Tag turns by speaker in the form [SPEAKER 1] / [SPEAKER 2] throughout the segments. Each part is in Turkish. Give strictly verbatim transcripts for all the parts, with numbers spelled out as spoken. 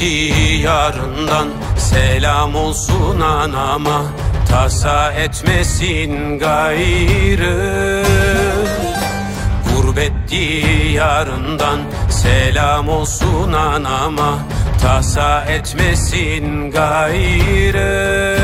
[SPEAKER 1] diyarından selam olsun anama, tasa etmesin gayrı. Gurbet diyarından selam olsun anama, tasa etmesin gayrı.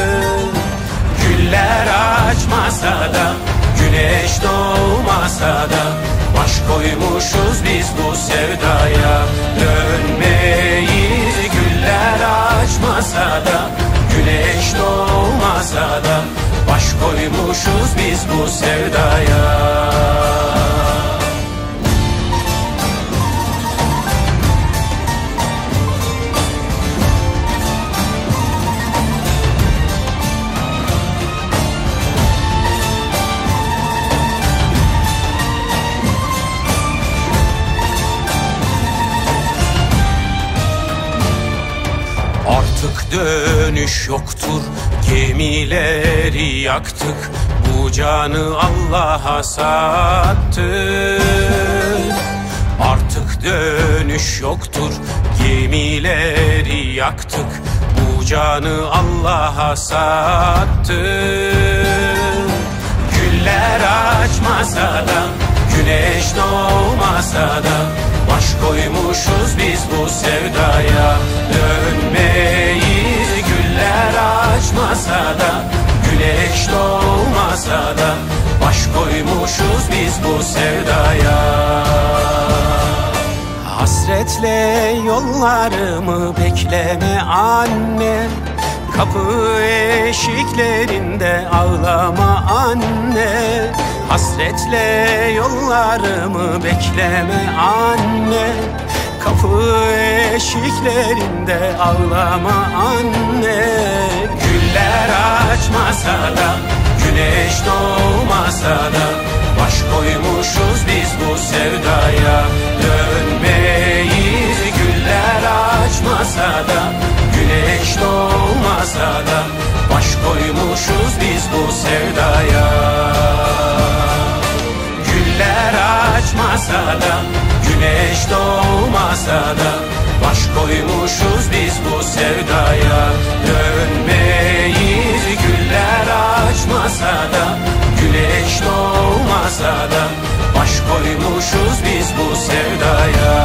[SPEAKER 1] Güller açmasa da, güneş doğmasa da, baş koymuşuz biz bu sevdaya. Dönmeyiz güller açmasa da, güneş doğmasa da, baş koymuşuz biz bu sevdaya. Artık dönüş yoktur, gemileri yaktık, bu canı Allah'a sattık. Artık dönüş yoktur, gemileri yaktık, bu canı Allah'a sattık. Güller açmasa da, güneş doğmasa da, baş koymuşuz biz bu sevdaya. Dönmeyiz güller açmasa da, güneş doğmasa da, baş koymuşuz biz bu sevdaya. Hasretle yollarımı bekleme anne, kapı eşiklerinde ağlama anne. Hasretle yollarımı bekleme anne, kapı eşiklerinde ağlama anne. Güller açmasa da, güneş doğmasa da, baş koymuşuz biz bu sevdaya. Dönmeyiz güller açmasa da, güneş doğmasa da, baş koymuşuz biz bu sevdaya. Güller açmasa da, güneş doğmasa da, baş koymuşuz biz bu sevdaya. Dönmeyiz güller açmasa da, güneş doğmasa da, baş koymuşuz biz bu sevdaya.